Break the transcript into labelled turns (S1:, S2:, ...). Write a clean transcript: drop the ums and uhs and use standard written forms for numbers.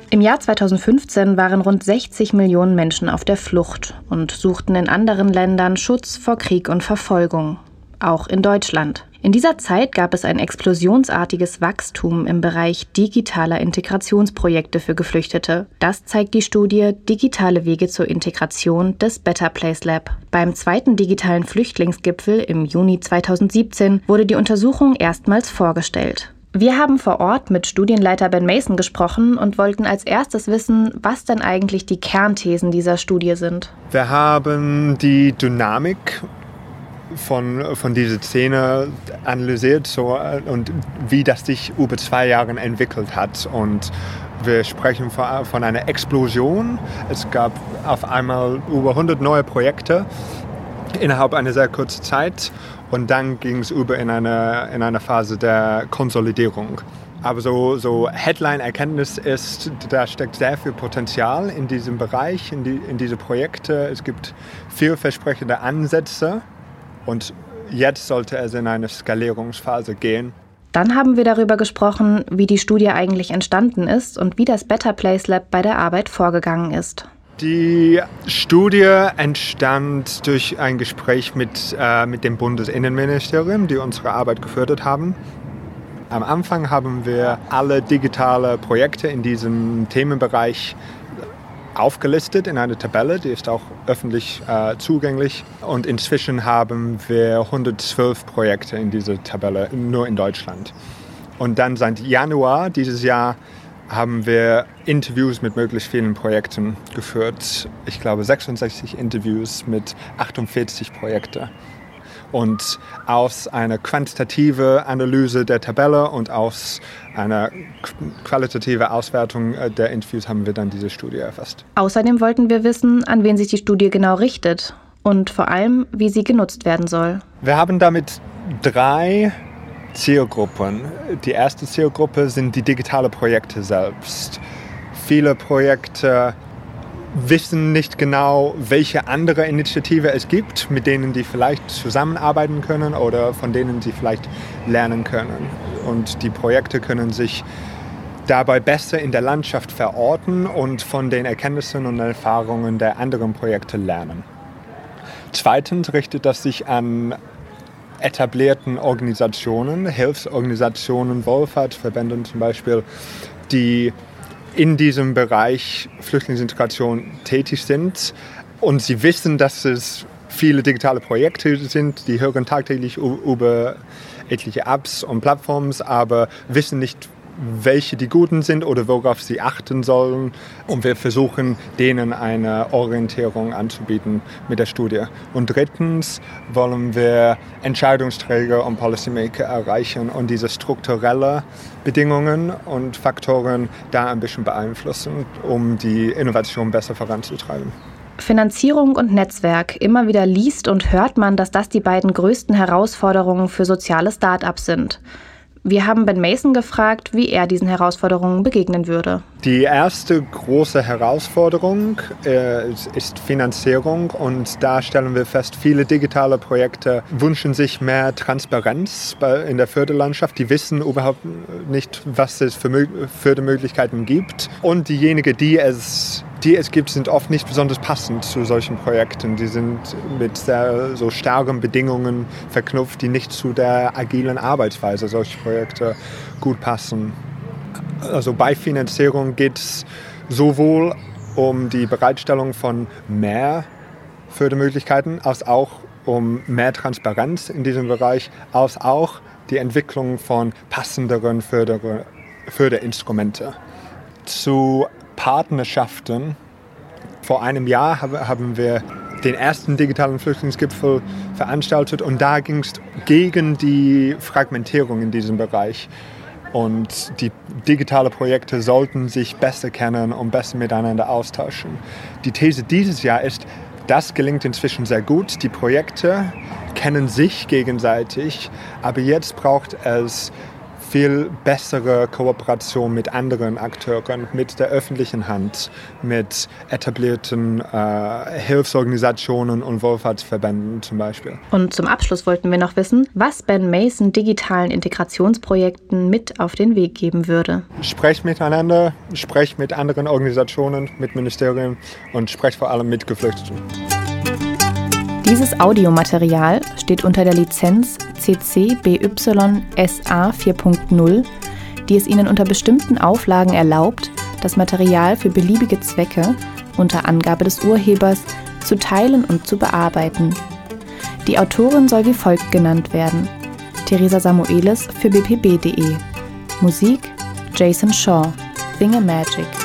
S1: Im Jahr 2015 waren rund 60 Millionen Menschen auf der Flucht und suchten in anderen Ländern Schutz vor Krieg und Verfolgung. Auch in Deutschland. In dieser Zeit gab es ein explosionsartiges Wachstum im Bereich digitaler Integrationsprojekte für Geflüchtete. Das zeigt die Studie Digitale Wege zur Integration des Better Place Lab. Beim 2. digitalen Flüchtlingsgipfel im Juni 2017 wurde die Untersuchung erstmals vorgestellt. Wir haben vor Ort mit Studienleiter Ben Mason gesprochen und wollten als erstes wissen, was denn eigentlich die Kernthesen dieser Studie sind.
S2: Wir haben die Dynamik von dieser Szene analysiert und wie das sich über 2 Jahre entwickelt hat. Und wir sprechen von einer Explosion. Es gab auf einmal über 100 neue Projekte innerhalb einer sehr kurzen Zeit. Und dann ging es über in eine Phase der Konsolidierung. Aber so Headline-Erkenntnis ist, da steckt sehr viel Potenzial in diesem Bereich, in diese Projekte. Es gibt vielversprechende Ansätze und jetzt sollte es in eine Skalierungsphase gehen.
S1: Dann haben wir darüber gesprochen, wie die Studie eigentlich entstanden ist und wie das Better Place Lab bei der Arbeit vorgegangen ist.
S2: Die Studie entstand durch ein Gespräch mit dem Bundesinnenministerium, die unsere Arbeit gefördert haben. Am Anfang haben wir alle digitale Projekte in diesem Themenbereich aufgelistet in einer Tabelle, die ist auch öffentlich zugänglich. Und inzwischen haben wir 112 Projekte in dieser Tabelle, nur in Deutschland. Und dann seit Januar dieses Jahr haben wir Interviews mit möglichst vielen Projekten geführt. Ich glaube 66 Interviews mit 48 Projekten. Und aus einer quantitativen Analyse der Tabelle und aus einer qualitativen Auswertung der Interviews haben wir dann diese Studie erfasst.
S1: Außerdem wollten wir wissen, an wen sich die Studie genau richtet und vor allem, wie sie genutzt werden soll.
S2: Wir haben damit 3 Zielgruppen. Die erste Zielgruppe sind die digitalen Projekte selbst. Viele Projekte wissen nicht genau, welche andere Initiative es gibt, mit denen die vielleicht zusammenarbeiten können oder von denen sie vielleicht lernen können. Und die Projekte können sich dabei besser in der Landschaft verorten und von den Erkenntnissen und Erfahrungen der anderen Projekte lernen. Zweitens richtet das sich an etablierten Organisationen, Hilfsorganisationen, Wohlfahrtsverbänden zum Beispiel, die in diesem Bereich Flüchtlingsintegration tätig sind und sie wissen, dass es viele digitale Projekte sind, die hören tagtäglich über etliche Apps und Plattformen, aber wissen nicht, welche die guten sind oder worauf sie achten sollen. Und wir versuchen, denen eine Orientierung anzubieten mit der Studie. Und drittens wollen wir Entscheidungsträger und Policymaker erreichen und diese strukturellen Bedingungen und Faktoren da ein bisschen beeinflussen, um die Innovation besser voranzutreiben.
S1: Finanzierung und Netzwerk. Immer wieder liest und hört man, dass das die beiden größten Herausforderungen für soziale Start-ups sind. Wir haben Ben Mason gefragt, wie er diesen Herausforderungen begegnen würde.
S2: Die erste große Herausforderung ist Finanzierung und da stellen wir fest, viele digitale Projekte wünschen sich mehr Transparenz in der Förderlandschaft. Die wissen überhaupt nicht, was es für Fördermöglichkeiten gibt und diejenigen, die es gibt, sind oft nicht besonders passend zu solchen Projekten. Die sind mit sehr so starken Bedingungen verknüpft, die nicht zu der agilen Arbeitsweise solcher Projekte gut passen. Also bei Finanzierung geht es sowohl um die Bereitstellung von mehr Fördermöglichkeiten als auch um mehr Transparenz in diesem Bereich, als auch die Entwicklung von passenderen Förderinstrumente. Zu Partnerschaften. Vor einem Jahr haben wir den ersten digitalen Flüchtlingsgipfel veranstaltet und da ging es gegen die Fragmentierung in diesem Bereich. Und die digitalen Projekte sollten sich besser kennen und besser miteinander austauschen. Die These dieses Jahr ist, das gelingt inzwischen sehr gut. Die Projekte kennen sich gegenseitig, aber jetzt braucht es viel bessere Kooperation mit anderen Akteuren, mit der öffentlichen Hand, mit etablierten Hilfsorganisationen und Wohlfahrtsverbänden zum Beispiel.
S1: Und zum Abschluss wollten wir noch wissen, was Ben Mason digitalen Integrationsprojekten mit auf den Weg geben würde.
S2: Sprecht miteinander, sprecht mit anderen Organisationen, mit Ministerien und sprecht vor allem mit Geflüchteten.
S1: Dieses Audiomaterial steht unter der Lizenz CC BY SA 4.0, die es Ihnen unter bestimmten Auflagen erlaubt, das Material für beliebige Zwecke, unter Angabe des Urhebers, zu teilen und zu bearbeiten. Die Autorin soll wie folgt genannt werden: Theresa Samuelis für bpb.de. Musik Jason Shaw, Thingamagic.